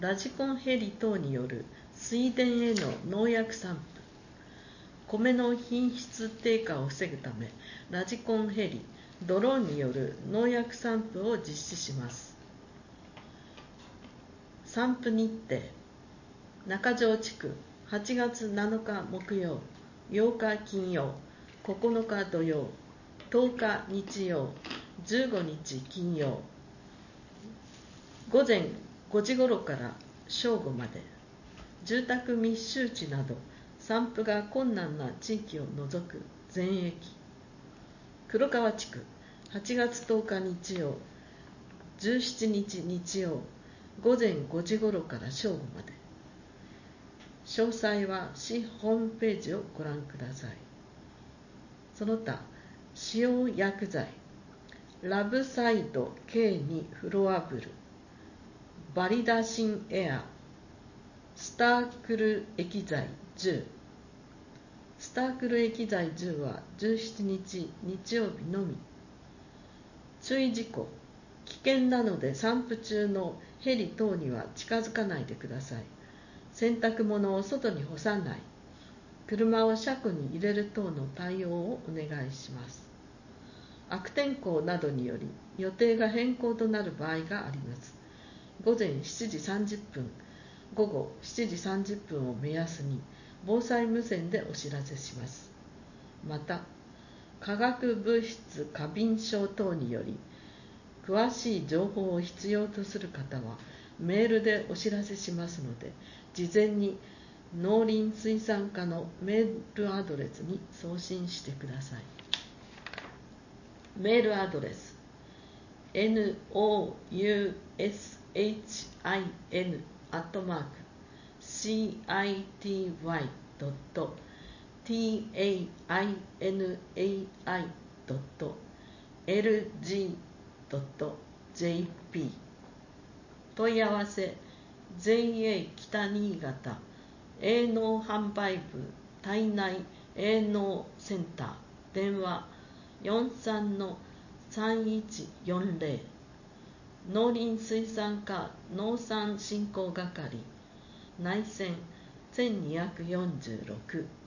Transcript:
ラジコンヘリ等による水田への農薬散布、米の品質低下を防ぐため、ラジコンヘリ、ドローンによる農薬散布を実施します。散布日程、中条地区、8月7日木曜、8日金曜、9日土曜、10日日曜、15日金曜、午前5時頃から正午まで、住宅密集地など散布が困難な地域を除く全域。黒川地区、8月10日日曜、17日日曜、午前5時頃から正午まで。詳細は市ホームページをご覧ください。その他、使用薬剤、ラブサイド K2 フロアブル、バリダシンエア、スタークル液剤10。スタークル液剤10は17日日曜日のみ。注意事項、危険なので散布中のヘリ等には近づかないでください。洗濯物を外に干さない、車を車庫に入れる等の対応をお願いします。悪天候などにより予定が変更となる場合があります。午前7時30分、午後7時30分を目安に防災無線でお知らせします。また、化学物質過敏症等により詳しい情報を必要とする方はメールでお知らせしますので、事前に農林水産課のメールアドレスに送信してください。メールアドレス noushity@city.tainai.lg.jp 問い合わせ JA 北新潟営農販売部胎内営農センター、電話 43-3140、農林水産課農産振興係、内線1246。